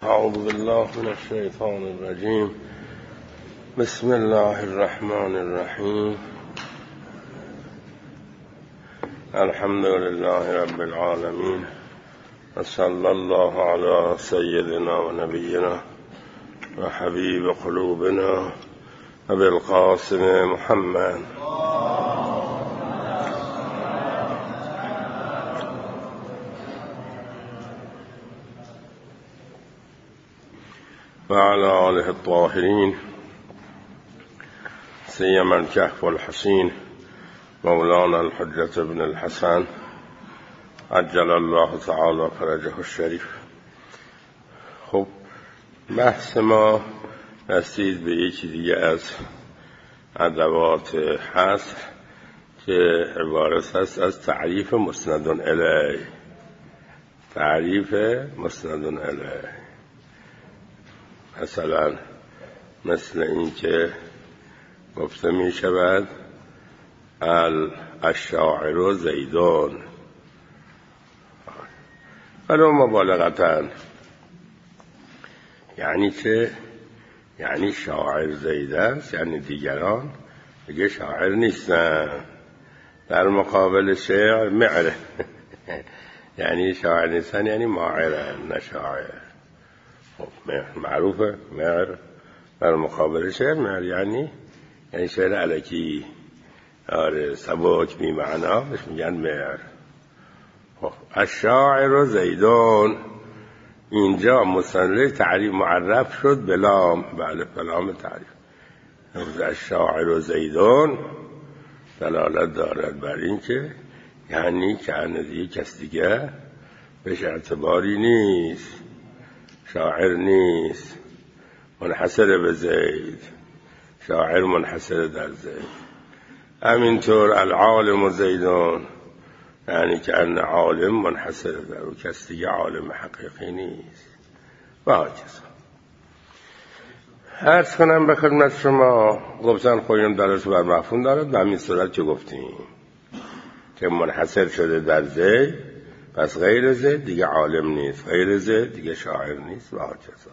اعوذ بالله من الشیطان الرجیم. بسم الله الرحمن الرحیم. الحمد لله رب العالمین و صلی الله علی سیدنا و نبینا و حبیب قلوبنا و بالقاسم محمد و علی آله الطاهرین سیما الکهف الحسین مولانا الحجة ابن الحسن عجل الله تعالی فرجه الشریف. خب بحث ما رسید به یکی دیگه از ادوات حصر که عبارت است از تعریف مسند الیه. تعریف مسند الیه مثلا مثل این که گفته می شود الشاعر زیدون، ولو مبالغتاً، یعنی که یعنی شاعر زید است، یعنی دیگران دیگه شاعر نیستن. در مقابل شعر معره یعنی شاعر نیستن یعنی ماعرن نه شاعر. خب معروفه معر در مقابل شعر معر یعنی شعر الکی، آره سبک بی معنا بهش میگن معر. خب الشاعر زیدون اینجا مصنف تعریف معرف شد بلام، بله بلام تعریف. الشاعر زیدون دلالت دارد بر این که یعنی که دیگه کس دیگه بهش اعتباری نیست، شاعر نیست، منحصر به زید، شاعر منحصر در زید. همینطور العالم زیدون یعنی که ان عالم منحصر در او، کس دیگه عالم حقیقی نیست. و هاکذا. عرض کنم به خدمت شما، گفتن خودم دلالت بر مفهوم دارد به همین صورت که گفتیم که منحصر شده در زید، پس غیر زید دیگه عالم نیست، غیر زید دیگه شاعر نیست. و هاکذا.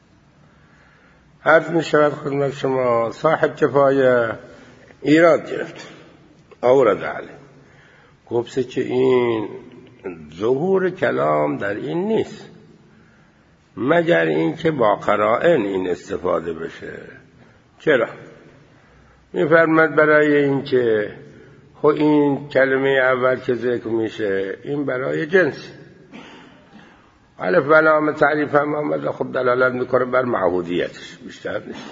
عرض می شود خدمت شما صاحب کفایه ایراد گرفت، آورد علی، گفته که این ظهور کلام در این نیست مگر این که با قرائن این استفاده بشه. چرا؟ میفرماد برای این که خب این کلمه اول که ذکر میشه این برای جنس، الف و لام تعریف هم آمده، خب دلالت میکنه بر معهودیتش، بیشتر نیست.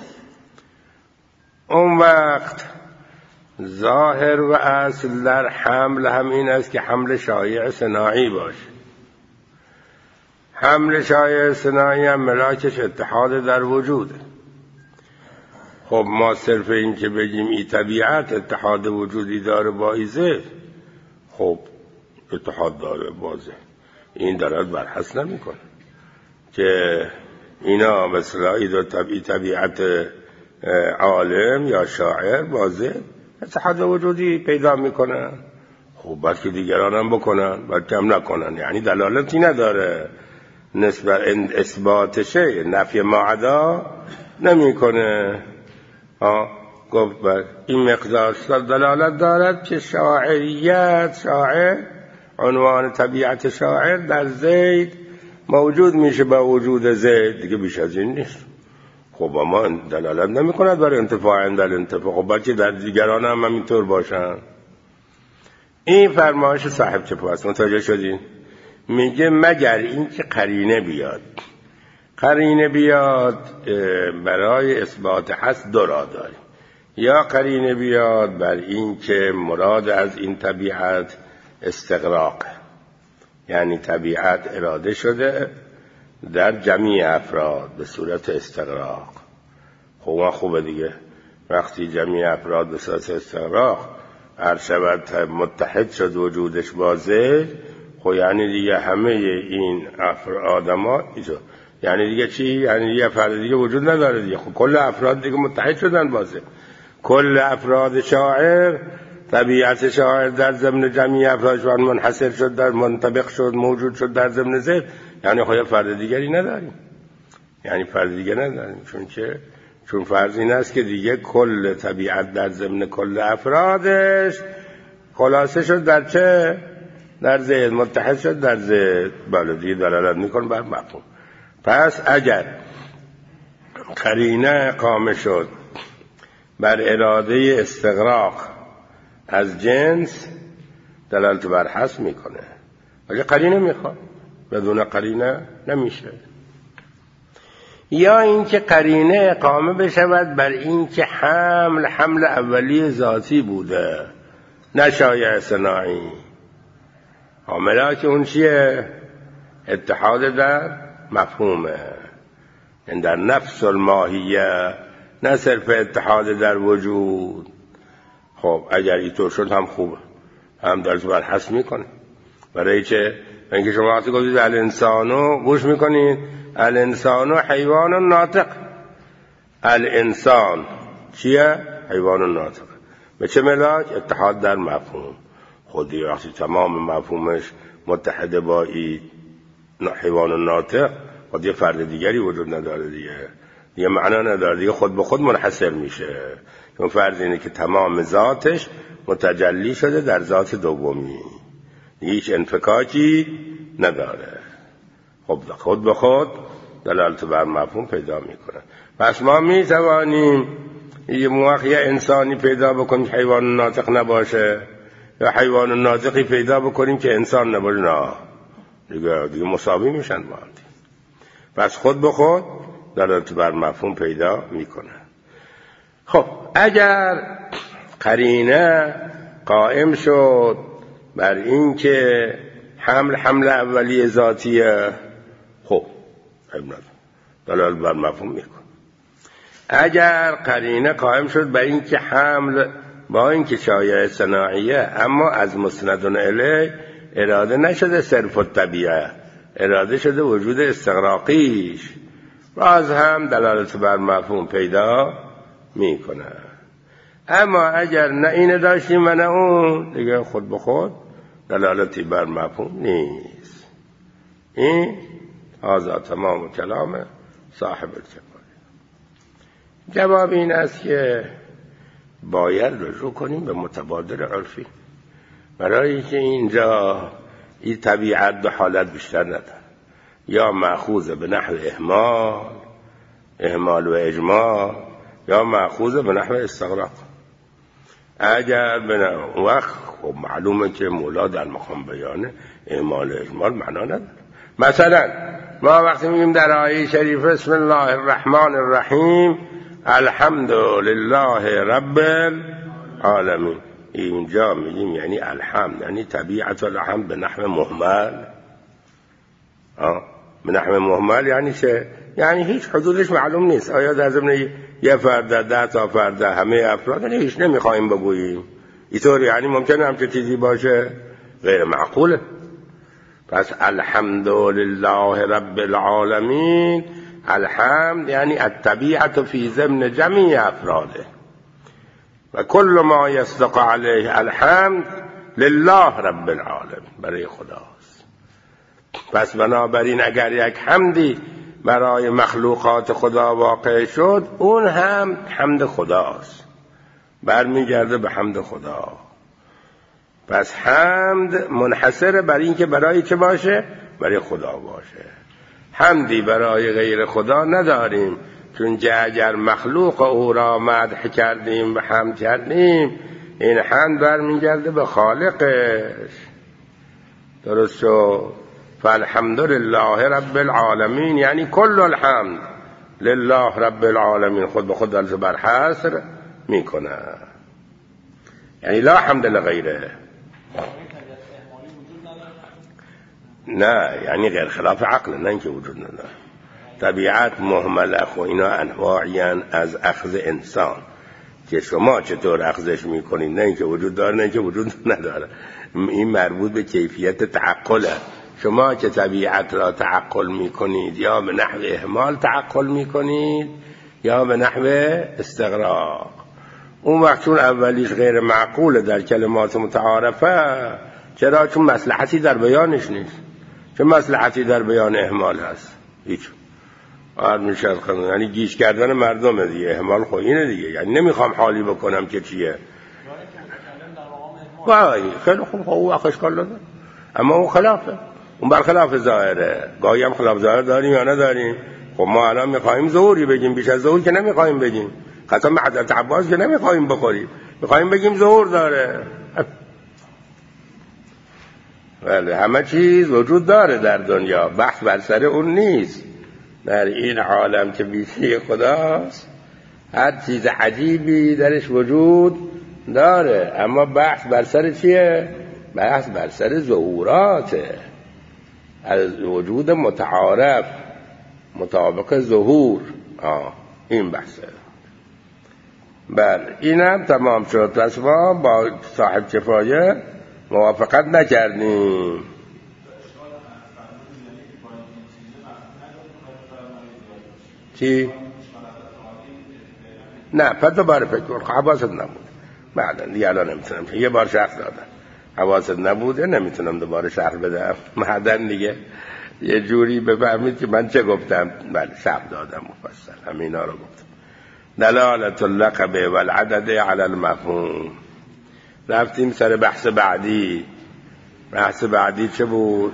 اون وقت ظاهر و اصل در حمل هم این است که حمل شایع صناعی باشه. حمل شایع صناعی هم ملاکش اتحاد در وجوده. خب ما صرف این که بگیم ای طبیعت اتحاد وجودی داره با ایزه، خب اتحاد داره بازه، این دارد برحث نمی کنه که اینا مثلا ای طبیعت عالم یا شاعر بازه اتحاد وجودی پیدا میکنن. خب باید که دیگران هم بکنن، باید کم نکنن، یعنی دلالتی نداره نسبت اثباتشه، نفی معدا نمیکنه. گفت بر این مقدار دلالت دارد که شاعریت، شاعر عنوان طبیعت شاعر در زید موجود میشه با وجود زید، دیگه بیش از این نیست. خب اما دلالت نمی کند برای انتفاع عند الانتفاع، خب باید که در دیگران هم همینطور باشن. این فرمایش صاحب کفایه است. متوجه شدین؟ میگه مگر این که قرینه بیاد. قرینه بیاد برای اثبات حس دو راه داریم. یا قرینه بیاد بر این که مراد از این طبیعت استغراق، یعنی طبیعت اراده شده در جمعی افراد به صورت استغراق. خب خوبه دیگه، وقتی جمعی افراد به صورت استغراق هر شود متحد شد وجودش بازه، خب یعنی دیگه همه این آدم ها یعنی دیگه چی؟ یعنی دیگه فرد دیگه وجود نداره دیگه. خب کل افراد دیگه متحد شدن بازه. کل افراد شاعر، طبیعت شاعر در ضمن جمعی افرادشان منحصر شد، در منطبق شد، موجود شد در ضمن ذهن، یعنی خب فرد دیگری نداریم. یعنی فرض دیگه نداریم. چون فرض این است که دیگه کل طبیعت در ضمن کل افرادش خلاصه شد در چه؟ در ذهن، متحد شد در ذهن. بلدی دلالت میکن بر مفهوم. پس اگر قرینه قائم شد بر اراده استغراق از جنس، دلالت بر حذف میکنه. اگه قرینه میخواد، بدون قرینه نمیشه. یا اینکه قرینه قائم بشود بر اینکه حمل اولی ذاتی بوده، نه شایع صناعی. حامله که اون چیه؟ اتحاد در مفهومه، این در نفس الماهیه، نه صرف اتحاد در وجود. خب اگر اینطور شد هم خوبه، هم دلالت بر حذف میکنه. برای چه؟ اینکه شما وقتی گفتید الانسانو، گوش میکنید، الانسانو حیوان ناطق. الانسان چیه؟ حیوان ناطق. به چه ملاک؟ اتحاد در مفهوم. خودی وقتی تمام مفهومش متحد با این حیوان ناطق، خود یه فرد دیگری وجود نداره، دیگه معنا نداره، دیگه خود به خود منحصر میشه. چون فرض اینه که تمام ذاتش متجلی شده در ذات دومی، هیچ انفکاکی نداره. خب خود به خود دلالت بر مفهوم پیدا میکنه. پس ما میتوانیم یه انسانی پیدا بکنیم که حیوان ناطق نباشه، یا حیوان ناطقی پیدا بکنیم که انسان نباشه، نه دیگه مساوی میشن با هم. پس خود به خود دلالت بر مفهوم پیدا میکنه. خب اگر قرینه قائم شد بر این که حمل اولی ذاتیه، خب دلالت بر مفهوم میکنه. اگر قرینه قائم شد بر این که حمل با این که شایع صناعیه، اما از مسندون الیه اراده نشده صرف الطبیعه، اراده شده وجود استغراقیش، باز هم دلالت بر مفهوم پیدا میکنه. اما اگر نه اینه داشتیم و نه اون، دیگه خود به خود دلالتی بر مفهوم نیست. این هذا تمام کلام صاحب الجمال. جواب این است که باید رجوع کنیم به متبادل عرفی، برای که اینجا این طبیعت دو حالت بیشتر نداره، یا مأخوذ به نحو اهمال و اجمال، یا مأخوذ به نحو استغراق. اگر به وقت خب معلومه که مولا در مقام بیانه اهمال و اجمال معنا نداره. مثلا ما وقتی میگیم در آیه شریف بسم الله الرحمن الرحیم الحمد لله رب العالمین، اینجا میگیم یعنی الحمد، یعنی طبیعت الحمد به نحو مهمل. به نحو مهمل یعنی چه؟ یعنی هیچ حدودش معلوم نیست. آیا در ضمن یه فرد، 10 تا فرد، همه افراد، یعنی هیچ نمیخوایم بگوییم اینطور، یعنی ممکنه همچه چیزی باشه، غیر معقوله. پس الحمد لله رب العالمین، الحمد یعنی الطبیعت فی ضمن جمیع افراده و کل ما یصدق علیه الحمد لله رب العالمین، برای خداست. پس بنابراین اگر یک حمدی برای مخلوقات خدا واقع شد، اون هم حمد خداست، برمیگرده به حمد خدا. پس حمد منحصر بر این که برای چه باشه؟ برای خدا باشه. حمدی برای غیر خدا نداریم، چون اگر مخلوق او را مدح کردیم و حمد کردیم، این حمد برمیگرده به خالقش. درست شد؟ فالحمد لله رب العالمین یعنی کل الحمد لله رب العالمین، خود به خود دلالت بر حصر میکنه، یعنی لا حمد لغیره. نه یعنی غیر خلاف عقل، نه اینکه وجود نداره. طبیعت مهمل و اینا انواعی از اخذ انسان که شما چطور اخذش میکنید، نه اینکه وجود داره نه اینکه وجود نداره. این مربوط به کیفیت تعقله. شما که طبیعت را تعقل میکنید، یا به نحو اهمال تعقل میکنید یا به نحو استغراق. اون وقت چون اولیش غیر معقوله در کلمات متعارفه، چرا؟ چون مصلحتی در بیانش نیست. چه مصلحتی در بیان اهمال هست؟ هیچ. میشه یعنی گیج کردن مردم دیگه، اهمال خب اینه دیگه، یعنی نمیخوام حالی بکنم که چیه. وای خیلی خوب، خب او اشکال نداره، اما اون خلافه، اون برخلاف ظاهره. گاهی هم خلاف ظاهر داریم یا نداریم. خب ما الان میخوایم ظهوری بگیم، بیش از ظهور که نمیخوایم بگیم، قسم حضرت عباس که نمیخوایم بخوریم، میخوایم بگیم ظهور داره. بله همه چیز وجود داره در دنیا، بحث بر سر اون نیست. در این عالم که بیشی خداست هر چیز عجیبی درش وجود داره، اما بحث بر سر چیه؟ بحث بر سر ظهوراته، از وجود متعارف مطابق ظهور. این بحثه. بله اینم تمام شد. پس ما با صاحب کفایه موافقت نکردیم. چی؟ نه پس دوباره فکر کن، حواست نبود. بعدا دیگه الان نمیتونم، یه بار شرح دادم، حواست نبوده نمیتونم دوباره شرح بدم. بعدا دیگه یه جوری بفهمید که من چه گفتم. بله شرح دادم مفصل، همینا رو گفتم. دلالت اللقب والعدد على المفهوم. رفتیم سر بحث بعدی. بحث بعدی چه بود؟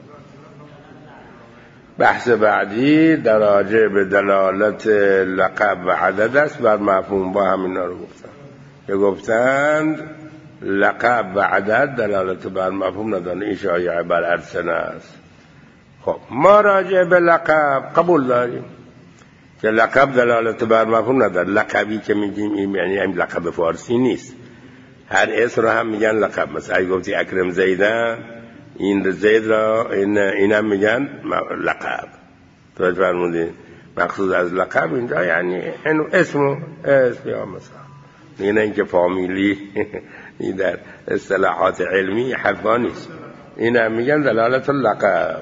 بحث بعدی دراجه به دلالت لقب و عدد است بر مفهوم. با همینا رو گفتم که گفتند لقب و عدد دلالت بر مفهوم ندارن، این شایعه بر ارسنه است. خب ما راجع به لقب قبول داریم که لقب دلالت بر مفهوم نداره. لقبی که میگیم این یعنی این لقب فارسی نیست، هر اسم رو هم میگن لقب. مثلا اگه گفتی اکرم زیدن، این زید را این هم میگن لقب. توجه فرمودین؟ مقصود از لقب اینجا یعنی اسم یا مثلا نه اینکه فامیلی این در اصطلاحات علمی حرفا نیست. این هم میگن دلالت اللقب.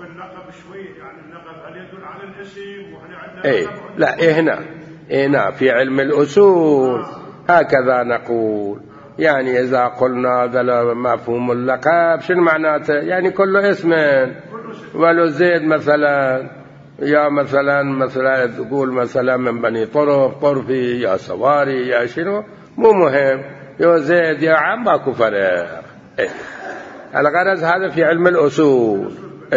ايه لا هنا في علم الأصول هكذا نقول، يعني إذا قلنا مفهوم اللقب شنو معناته؟ يعني كل اسم، ولو زيد مثلا، يا مثلا تقول مثلا من بني طرفي يا سواري يا شنو، مو مهم، يا زيد يا عم ماكو فرق. الغرض هذا في علم الأصول.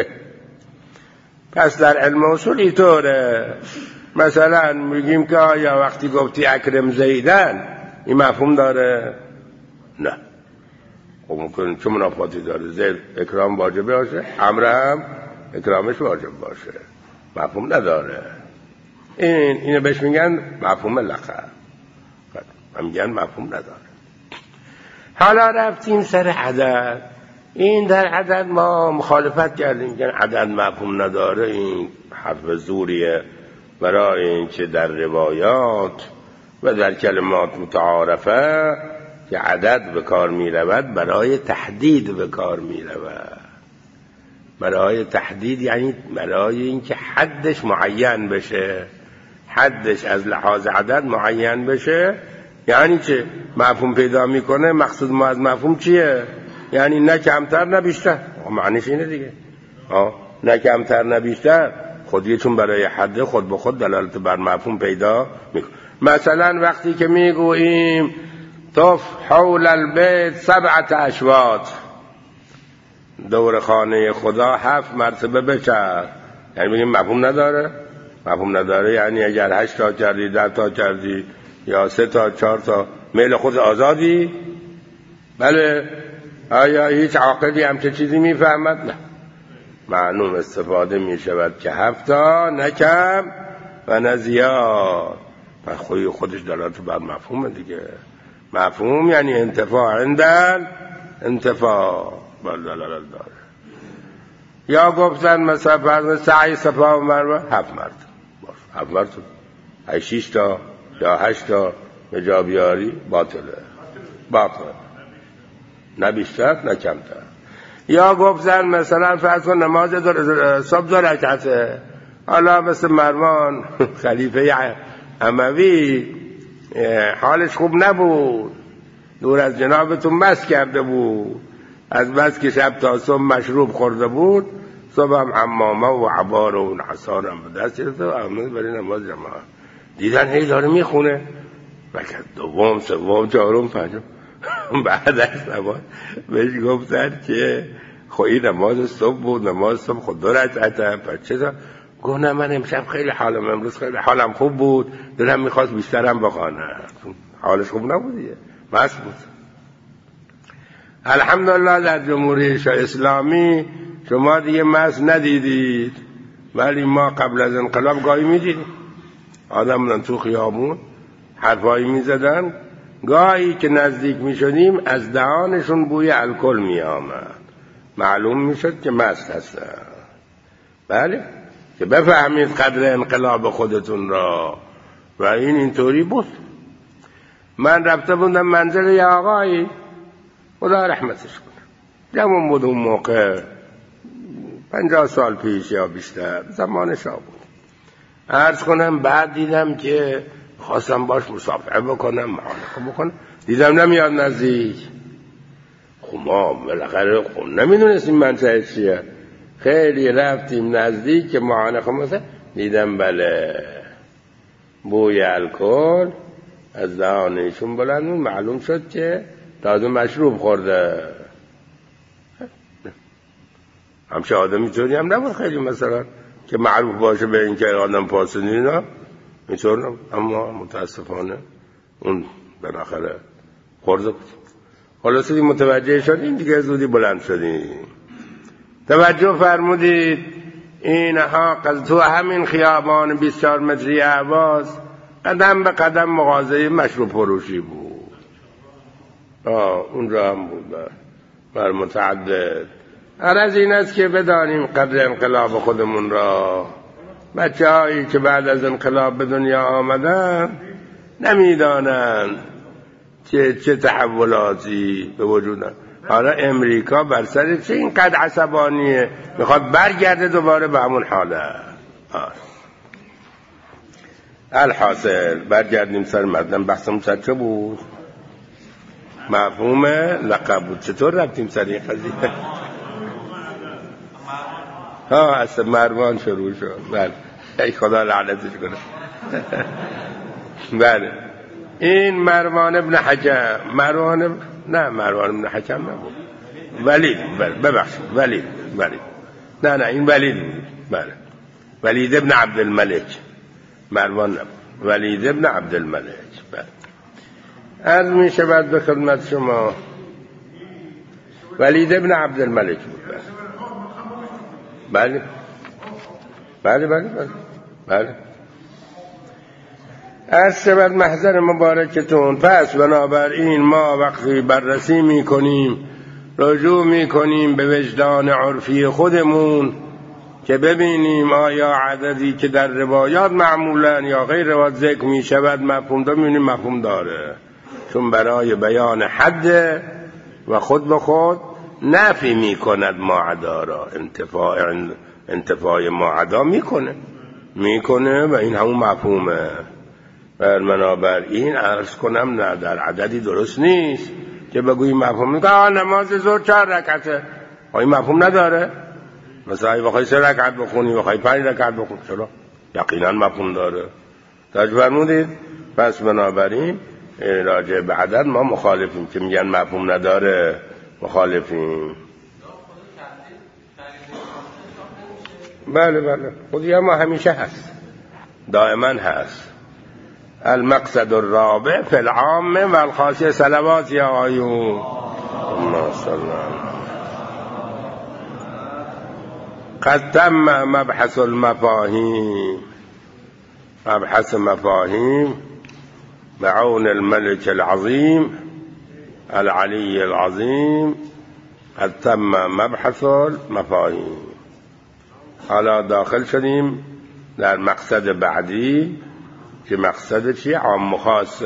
پس در علم اصول اینطوره. مثلا میگیم که آیا وقتی گفتی اکرم زیدن این مفهوم داره؟ نه. خب ممکن چه منافاتی داره؟ زید اکرام واجبه باشه، امر هم اکرامش واجب باشه، مفهوم نداره. اینو بهش میگن مفهوم لقب، میگن مفهوم نداره. حالا رفتیم سر عدد. این در عدد ما مخالفت کردیم که عدد مفهوم نداره. این حرف زوریه، برای این که در روایات و در کلمات متعارفه که عدد به کار می رود برای تحدید به کار می رود. برای تحدید یعنی برای این که حدش معین بشه، حدش از لحاظ عدد معین بشه. یعنی چه؟ مفهوم پیدا میکنه. مقصود ما از مفهوم چیه؟ یعنی نه کمتر نه بیشتر. معنیش اینه دیگه. نه کمتر نه بیشتر. خودی چون برای حد خود به خود دلالت بر مفهوم پیدا میکنه. مثلا وقتی که میگوییم طف حول البیت 7 اشواط، دور خانه خدا 7 مرتبه بچرخ، یعنی میگیم مفهوم نداره. مفهوم نداره یعنی اگر 8 تا کردی، 10 تا کردی، یا 3 تا 4 تا، میل خود آزادی. بله. آیا هیچ عاقلی هم چه چیزی میفهمد؟ نه. معلوم استفاده میشود که 7 تا، نه کم و نه زیاد. پس خودش دلالت بر مفهوم دیگه. مفهوم یعنی انتفاع عندن، انتفاع بر دلالت داره. یا گفتن مثلا سعی صفا و مروه 7 مرتبه، 7 مرتبه، 6 تا یا 8 تا به جا بیاری باطله، نه بیشتر نه کمتر. یا گفتن مثلا فرض کن نماز صبح 2 رکعته، حالا مثل مروان خلیفه اموی حالش خوب نبود، دور از جنابتون مست کرده بود، از بس که شب تا صبح مشروب خورده بود صبح هم حمامه و عبار و حصار هم به دست گرفته و آمد برای نماز جماعت. دیدن هی داره میخونه رکعت دوم سوم چهارم پنجم. بعد از نماز بهش گفتن که خب این نماز صبح بود، نماز صبح خود 2 رکعته، پس چرا؟ گفت نه من امشب خیلی حالم، امروز خیلی حالم خوب بود، دلم میخواست بیشترم بخوانم. حالش خوب نبود دیگه، مست بود. الحمدلله در جمهوری اسلامی شما دیگه مست ندیدید، ولی ما قبل از انقلاب گاهی میدیدیم آدم بودن تو خیابون حرفایی میزدن، گاهی که نزدیک میشدیم از دهانشون بوی الکل میآمد، معلوم میشد که مست هستن. بله، که بفهمید قدر انقلاب خودتون را. و اینطوری بود. من رفته بودم منزل یه آقایی، خدا رحمتش کنه، جوان بود اون موقع، 50 سال پیش یا بیشتر، زمان شاه بود. عرض کنم بعد دیدم که خواستم باش مصافحه بکنم، معانقه بکنم، دیدم نمیاد نزدیک. خب ما بالاخره نمیدونستیم منطقه چیه، خیلی رفتیم نزدیک که معانقه مثلا دیدم بله بوی الکل از دهانشون بلند بود، معلوم شد که تازه مشروب خورده. همچه آدمی طوری هم نبود خیلی مثلا که معروف باشه به این که آدم پاسدی، نه اینطور نبود، اما متاسفانه اون بالاخره خورده بود. خلاصه متوجه شدیم دیگه، زودی بلند شدیم. توجه فرمودید اینها تو همین خیابان 24 متری اهواز قدم به قدم مغازه مشروب فروشی بود. اونجا هم بود بر متعدد. عرض این است که بدانیم قدر انقلاب خودمون را. بچه هایی که بعد از انقلاب به دنیا آمدن نمیدانند چه تحولاتی به وجود آمد. حالا امریکا بر سر چه اینقدر عصبانیه، میخواد برگرده دوباره به همون حاله. الحاصل برگردیم سر مردم. بحثم سر چه بود؟ مفهوم لقب بود. چطور رفتیم سر این قضیه؟ اصلا مروان شروع شد. بله، ای خدا لعنتش کنه. بله، این مروان ابن حکم، مروان ابن حکم نبود، ولید، ببخشید ولید، نه این ولید بود. بله، ولید ابن عبدالملک، مروان نبود، ولید ابن عبدالملک. بله، عرض می شود به خدمت شما ولید ابن عبدالملک بود. بله بله بله بله بله. از شود محضر مبارکتون. پس بنابراین ما وقتی بررسی میکنیم، رجوع میکنیم به وجدان عرفی خودمون که ببینیم آیا عددی که در روایات معمولا یا غیر روایات ذکر میشود مفهوم داره، میبینیم مفهوم داره، چون برای بیان حد و خود به خود نفی میکند معدا را، انتفاع معدا میکنه و این همون مفهومه. بنابراین عرض کنم نه، در عددی درست نیست که بگوییم مفهوم میکنه نماز ظهر 4 رکعته، این مفهوم نداره. مثلا اگه بخوای 3 رکعت بخونی، بخوای 5 رکعت بخونی، چرا؟ یقینا مفهوم داره. توجه فرمودید؟ پس بنابراین راجع به عدد ما مخالفیم که میگن مفهوم نداره، مخالفیم. بله بله، خودی ما همیشه هست، دائما هست. المقصد الرابع فی العام و الخاصه صلوات یا آیون اللهم صل قد تم مبحث المفاهیم، مبحث مفاهیم بعون الملك العظیم العلی العظیم. قد تم مبحث المفاهیم. حالا داخل شدیم در مقصد بعدی که مقصد چیه؟ عام و خاص.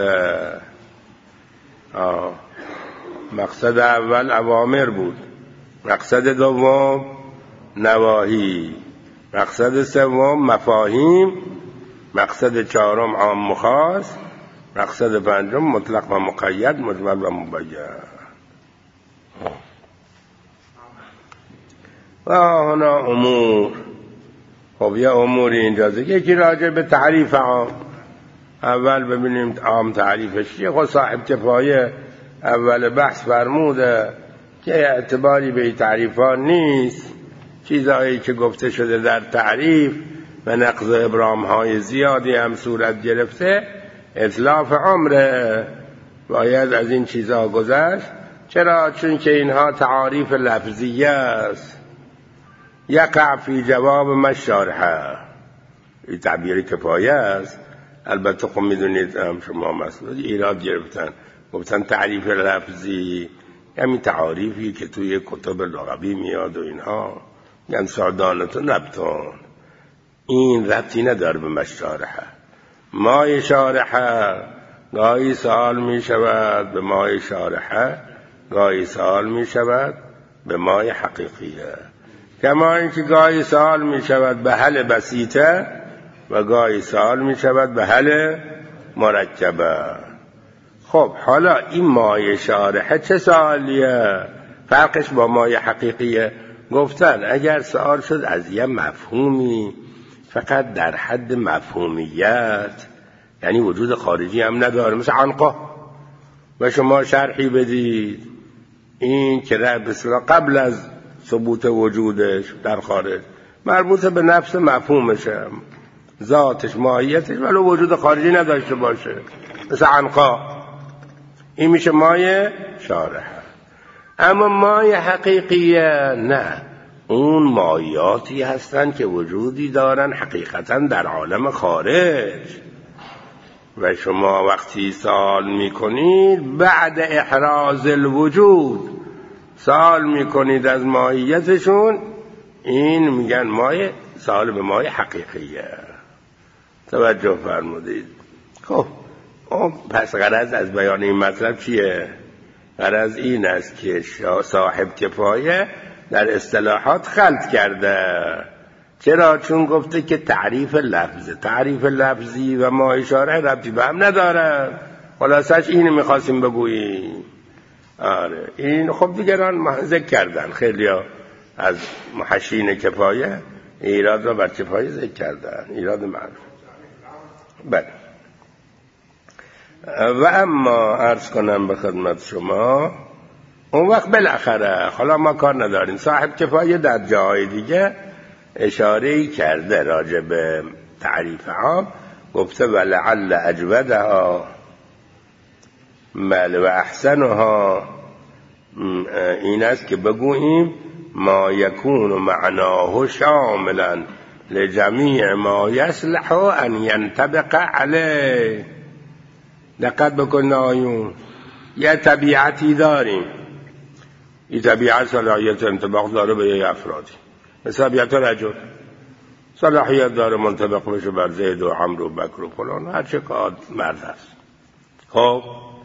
مقصد اول اوامر بود، مقصد دوم نواهی، مقصد سوم مفاهیم، مقصد چهارم عام و خاص، مقصد پنجم مطلق و مقید، مجمل و مبین. و هنا امور. خب یه اموری اینجاست، یکی راجع به تعریف عام. اول ببینیم عام تعریفش چیه. خود صاحب کفایه اول بحث فرموده که اعتباری به تعریف ها نیست، چیزهایی که گفته شده در تعریف و نقض ابرام های زیادی هم صورت گرفته، اتلاف عمره، باید از این چیزها گذشت. چرا؟ چون که اینها تعاریف لفظیه است. یقع فی جواب مشارحه، این تعبیر کفایه است. البته خب میدونید شما مسئول ایراد گرفتن، گفتن تعریف لفظی یعنی تعاریفی که توی کتب لغوی میاد و اینها، یعنی سردانتون ربطان. این ربطی نداره به مشارحه. مای شارحه گاهی سوال می شود به مای شارحه، گاهی سوال می شود به مای حقیقیه. کما اینکه گاهی سوال می شود به حل بسیطه و گاهی سوال می شود به حل مرکبه. خب حالا این مای شارحه چه سوالیه؟ فرقش با مای حقیقیه. گفتن اگر سوال شد از یه مفهومی فقط در حد مفهومیت، یعنی وجود خارجی هم نداره، مثل عنقا، و شما شرحی بدید این که قبل از ثبوت وجودش در خارج مربوط به نفس مفهومشه، ذاتش، ماهیتش، ولی وجود خارجی نداشته باشه، مثل عنقا، این میشه مای شارحه. اما مای حقیقیه نه، اون مایاتی هستن که وجودی دارن حقیقتا در عالم خارج، و شما وقتی سوال میکنید بعد احراز الوجود سوال میکنید از ماهیتشون، این میگن مای، سوال به مای حقیقیه. توجه فرمودید. خب پس غرض از بیان این مطلب چیه؟ غرض این است که صاحب کفایه در اصطلاحات خلط کرده. چرا؟ چون گفته که تعریف لفظی و ما اشاره ربطی به هم نداره. خلاصش اینو میخواستیم بگوییم. آره این خب دیگران ذکر کردن، خیلی ها از محشین کفایه ایراد را بر کفایه ذکر کردن، ایراد معروف. بله. و اما عرض کنم به خدمت شما، اون وقت بالاخره حالا ما کار نداریم، صاحب کفایه در جای دیگه اشاره‌ای کرده راجع به تعریف عام، گفته ولعل اجودها و احسنها، این است که بگوییم ما یکون معناه شاملا لجمیع ما یصلح ان ینطبق علیه. دقت بکن آیون، یه طبیعتی داریم، این طبیعت صلاحیت انطباق داره به یه افرادی، مثل طبیعت رجل صلاحیت داره منطبق بشه بر زید و عمرو و بکر و فلان، هر چه که مرد هست. خب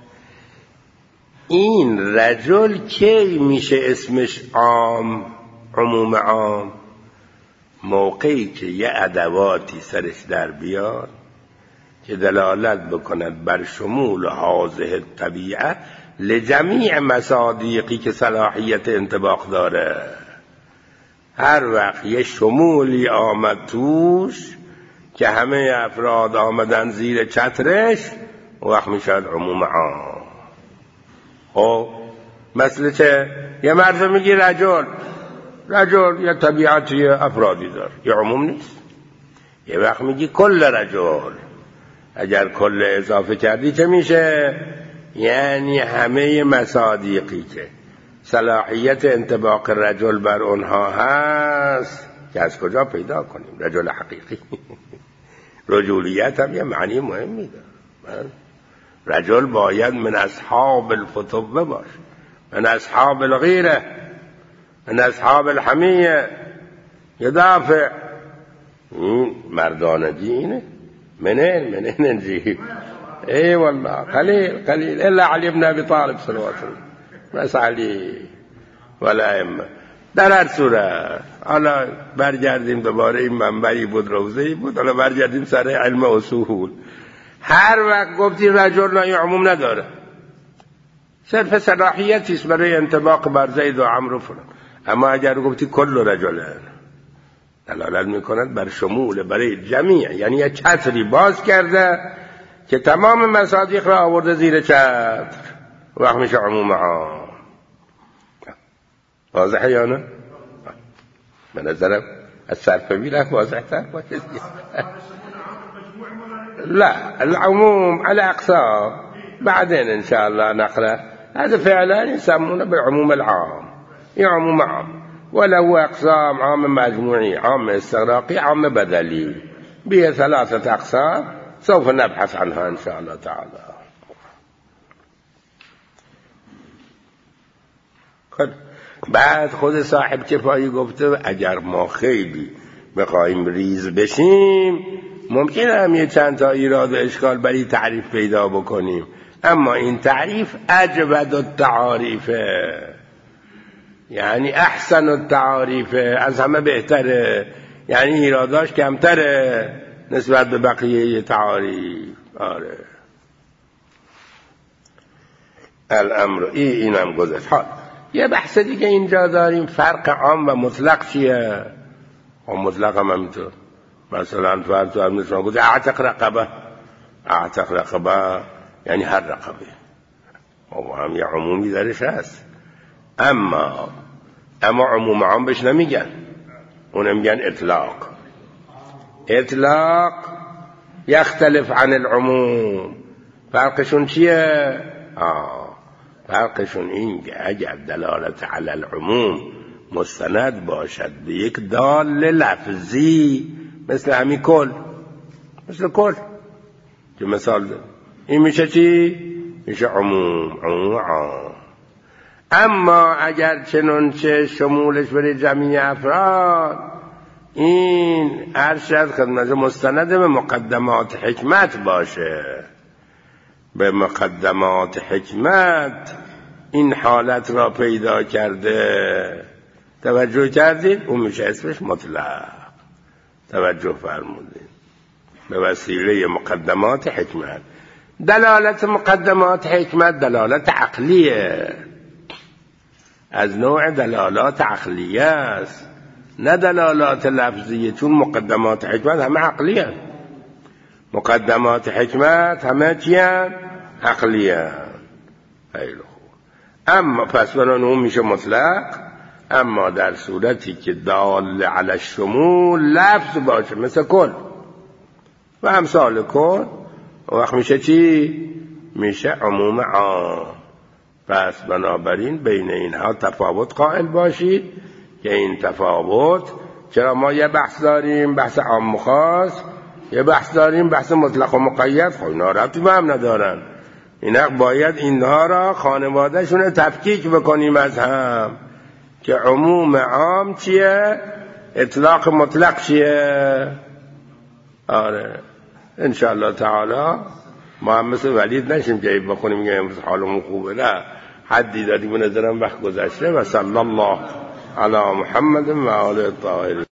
این رجل کی میشه اسمش عام، عموم عام؟ موقعی که یه ادواتی سرش در بیاد که دلالت بکند بر شمول هذه طبیعه لجمیع مصادیقی که صلاحیت انطباق داره. هر وقت یه شمولی آمد توش که همه افراد آمدن زیر چترش، وقت میشد عموم عام. خب مثل چه؟ یه مرد میگی رجل یه طبیعتی افرادی داره، یه عموم نیست. یه وقت میگی کل رجل، اگر کل اضافه کردی چه میشه؟ یعنی همه مصادیقی که صلاحیت انطباق رجل بر اونها هست، که از کجا پیدا کنیم؟ رجل حقیقی. رجولیت هم یه معنی مهمی داره. رجل باید من اصحاب الفتوه باش، من اصحاب الغیره، من اصحاب الحمیه، یدافع. این مردانگی اینه. منين نجيب؟ اي والله قليل الا علي بن ابي طالب صلوات الله، بس علي ولا ائمه. در هر صورت حالا برگردیم دوباره، این منبعی بود، روزه‌ای بود، حالا برگردیم سر علم اصول. هر وقت گفتی رجل نه عموم نداره، صرف صلاحیتی است برای انطباق بر زید و عمرو و فلان. اما اگر گفتی کل رجلن دلالت میکند بر شمول، برای جمیع، یعنی یه چتری باز کرده که تمام مصادیق را آورده زیر چتر، وقت میشه عموم عام. واضحه یا نه؟ به نظرم از صرفوی رفت واضح تر باشه. لا العموم على أقسام بعدين إن شاء الله نقرأ. هذا فعلا يسمونه بالعموم العام، عموم عام، وله أقسام: عام مجموعي، عام استغراقي، عام بدلي، به 3 أقسام سوف نبحث عنها إن شاء الله تعالى. بعد خود صاحب کفایی گفته اگر ما خیلی بخوایم ریز بشیم ممکنه هم یه چند تا ایراد و اشکال برای تعریف پیدا بکنیم، اما این تعریف اجود التعاریفه، یعنی احسن التعاریفه، از همه بهتره، یعنی ایراداش کمتره نسبت به بقیه تعاریف. آره الامر اینم گذشت. حال یه بحث دیگه اینجا داریم، فرق عام و مطلق چیه؟ و مطلق هم همینطور، مثلا فرض تو هم نشون گذاشت اعتق رقبه، اعتق رقبه یعنی هر رقبه، و هم یه عمومی درش هست، اما عموم عام بهش نمیگن، اونم میگن اطلاق. اطلاق یختلف عن العموم. فرقشون چیه؟ فرقشون این که اگر دلالت علی العموم مستند باشد به یک دال لفظی، مثل همین کل، مثل کل که مثال ده، این میشه چی؟ میشه عموم عام. اما اگر چنانچه شمولش برای جمعی افراد، این ارشد خدمت مستند به مقدمات حکمت باشه، به مقدمات حکمت این حالت را پیدا کرده، توجه کردید؟ اون میشه اسمش مطلق. توجه فرمودید؟ به وسیله مقدمات حکمت. دلالت مقدمات حکمت دلالت عقلیه، از نوع دلالات عقلیه است، نه دلالات لفظیه، چون مقدمات حکمت همه عقلیه. مقدمات حکمت همه چیه؟ عقلیه. خیلی خوب. اما پس برای اون میشه مطلق، اما در صورتی که دال علی الشمول لفظ باشه، مثل کل و امثال کل، وقت میشه چی؟ میشه عموم عام. پس بنابراین بین اینها تفاوت قائل باشید که این تفاوت، چرا ما یه بحث داریم بحث عام و خاص، یه بحث داریم بحث مطلق و مقید، خب اینا ربطی به هم ندارن. اینا باید اینها را خانوادهشون تفکیک بکنیم از هم، که عموم عام چیه، اطلاق مطلق چیه. آره انشاءالله تعالی ما هم مثل ولید نشیم که بخونیم که امروز حالمون خوبه، نه، حدی دادیم به نظرم وقت گذشته. و صلی الله علی محمد و آله الطاهرین.